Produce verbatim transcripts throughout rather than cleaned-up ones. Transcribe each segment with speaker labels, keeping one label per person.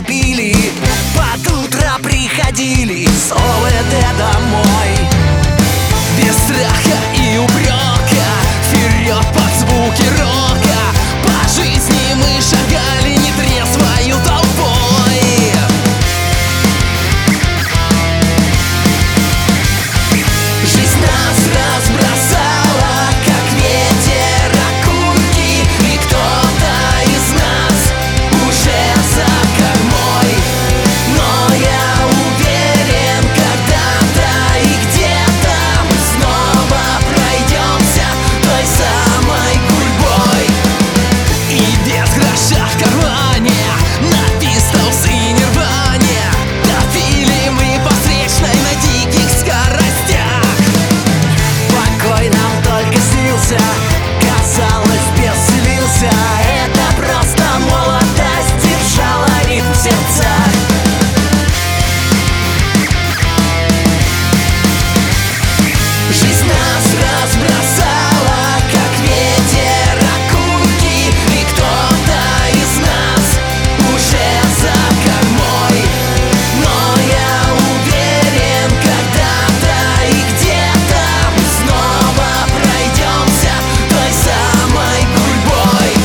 Speaker 1: пили, под утро приходили с ОВД домой. Без страха и упрека, вперед под звуки рока, по жизни мы шагали нетрезвою толпой. Жизнь нас разбросала, как ветер окурки, и кто-то из нас уже за кормой. Но я уверен, когда-то и где-то мы снова пройдемся той самой гурьбой. И без гроша в кармане, на пистолс и нирване, давили мы по встречной на диких скоростях. Покой нам только снился, казалось, бесцелился. Это просто молодость держала ритм в сердцах. Жизнь нас разбросала, как ветер окурки, и кто-то из нас уже за кормой. Но я уверен, когда-то и где-то мы снова пройдемся той самой гурьбой.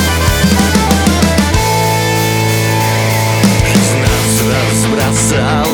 Speaker 1: Жизнь нас разбросала,